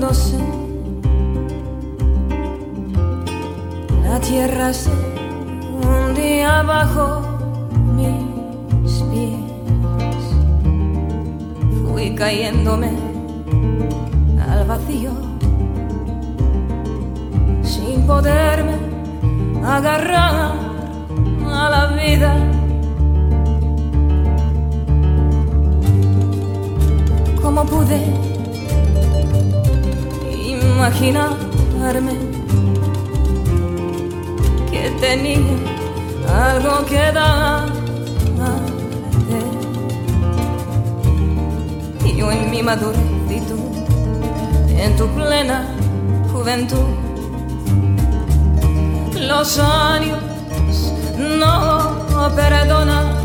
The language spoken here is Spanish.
lo sé. La tierra se hundía bajo mis pies. Fui cayéndome al vacío sin poderme agarrar a la vida. ¿Cómo pude imaginarme que tenía algo que darte? Y yo en mi madurez y tú en tu plena juventud. Los años no perdonan